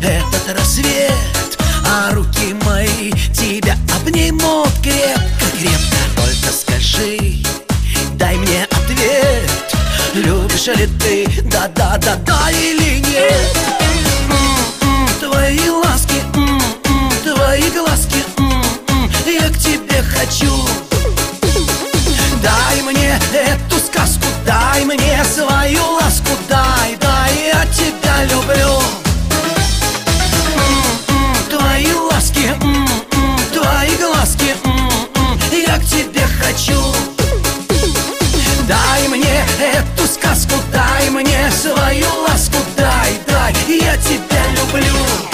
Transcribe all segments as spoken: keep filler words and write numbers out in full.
этот рассвет, а руки мои тебя обнимут крепко-крепко. Только скажи, дай мне ответ, любишь ли ты, да-да-да-да или нет? М-м, твои ласки, м-м, твои глазки, м-м, я к тебе хочу. Дай мне эту сказку, дай мне свою ласку, дай, дай, я тебя люблю. М-м, твои ласки, м-м, твои глазки, м-м, я к тебе хочу. Дай мне эту сказку, дай мне свою ласку, дай, дай, я тебя люблю.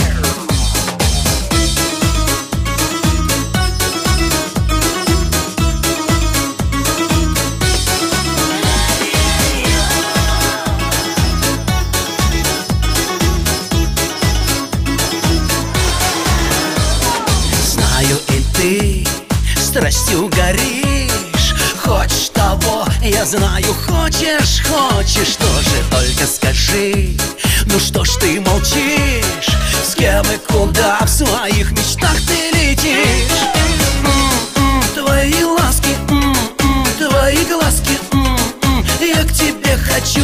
Знаю, и ты страстью горишь, хочешь того, я знаю, хочешь, хочешь тоже. Только скажи, ну что ж ты молчишь, с кем и куда в своих мечтах ты летишь? М-м, твои ласки, м-м, твои глазки, м-м, я к тебе хочу.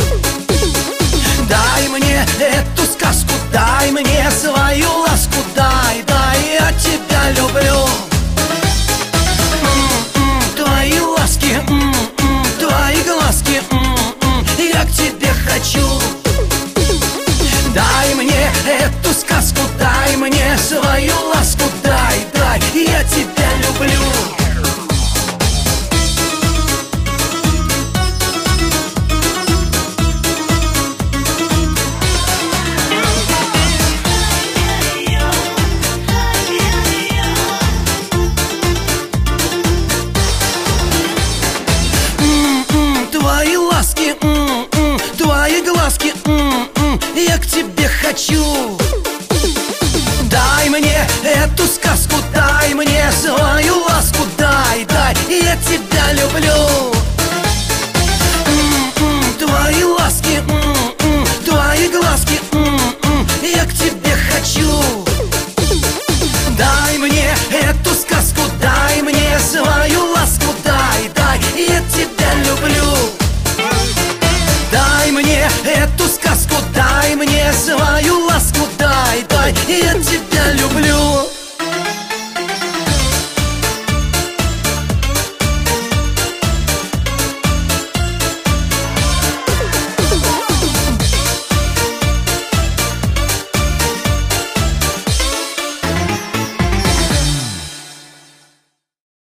Дай мне эту сказку, дай мне свою ласку, дай, дай, я тебя люблю. М-м, твои ласки, м-м, твои глазки, м-м, я к тебе хочу. Дай мне эту сказку, дай мне свою ласку, дай, дай, я тебя люблю. Твои ласки, м-м, твои глазки, м-м, я к тебе хочу. Дай мне эту сказку, дай мне свою ласку, дай, дай, я тебя люблю. М-м, твои ласки, м-м, твои глазки, м-м, я к тебе хочу. Дай мне эту сказку, дай мне свою ласку, дай, дай, я тебя люблю. Дай мне эту сказку, дай мне свою ласку, дай, дай, я тебя люблю.